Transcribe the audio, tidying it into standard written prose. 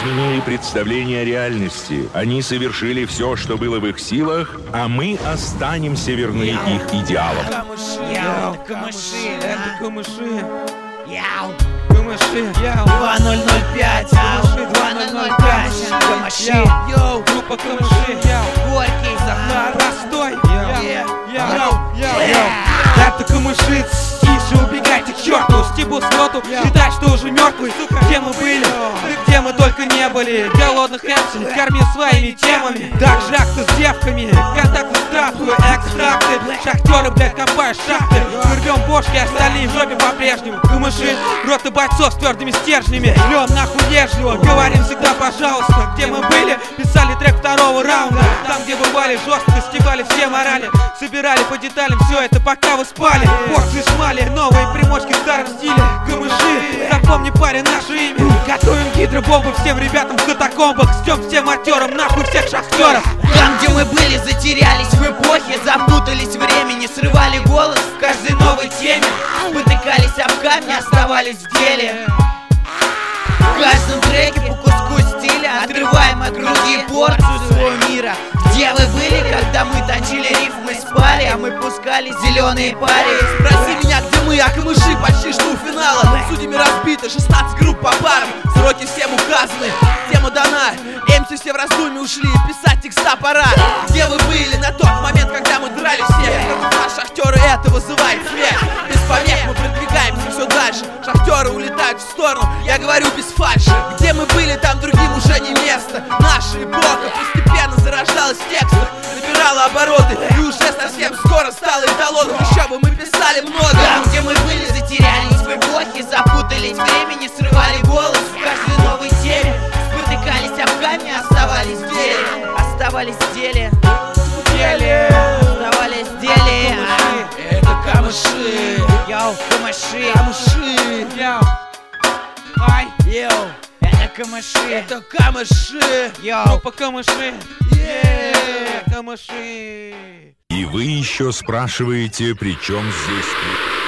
изменили представление о реальности. Они совершили все, что было в их силах, а мы останемся верны их идеалам. Камыши, это камыши. Камыши, 2005, 2005, камыши, группа камыши, Горький, Захар, Простой, Yeah. это камыши, тише, убегайте к черту, стебу слоту, считай, что уже мертвый. Где мы были, где мы только не были. Голодных эмси корми своими темами. Так же акты с девками, контакты с травкой, экстракты. Шахтеры, блядь, копают шахты. Мы рвем бошки, остальные в жопе по-прежнему. Камыши, роты бойцов с твердыми стержнями. Льем нахуй вежливо, говорим всегда пожалуйста. Где мы были, писали трек второго раунда. Там, где бывали жестко, стебали все морали. Собирали по деталям все это, пока вы спали. Порции шмали, новые примочки в старом стиле. Камыши, запомни, парень, наше имя. Готовим гидробомбы всем ребятам в катакомбах. Стём всем актерам, нахуй всех шахтеров. Там, где мы были, затерялись в эпохе, запутались в времени, срывали голос в каждой новой теме. Потыкались об камни, оставались в деле. В каждом треке по куску стиля отрываем от груди порцию своего мира. Где вы были, когда мы точили рифмы, спали, а мы пускали зеленые пари? Спроси меня, где мы, а камыши почти что у финала. Судьями разбито, 16 групп по парам. Сроки всем указаны, тема дана. МС все в раздумье ушли, писать текста пора. Где вы были на тот момент, когда мы драли всех? Наши шахтеры, это вызывает смех. Без помех мы продвигаемся все дальше. Шахтеры улетают в сторону, я говорю без фальши. Где мы были, там другим уже не место. Наша эпоха постепенно зарождалась в текстах, набирала обороты и уже совсем скоро стала эталоном. Еще бы мы писали много. Там, где мы были, затерялись в эпохе, запутались в времени, срывали голос в каждой новой теме. Спотыкались об камни, оставались в деле. Оставались в деле. Оставались в деле. Это камыши. Йоу, камыши. Камыши. Ай, Йоу, это камыши. Это камыши. Йоу. группа камыши. Камыши. И вы еще спрашиваете, при чем здесь...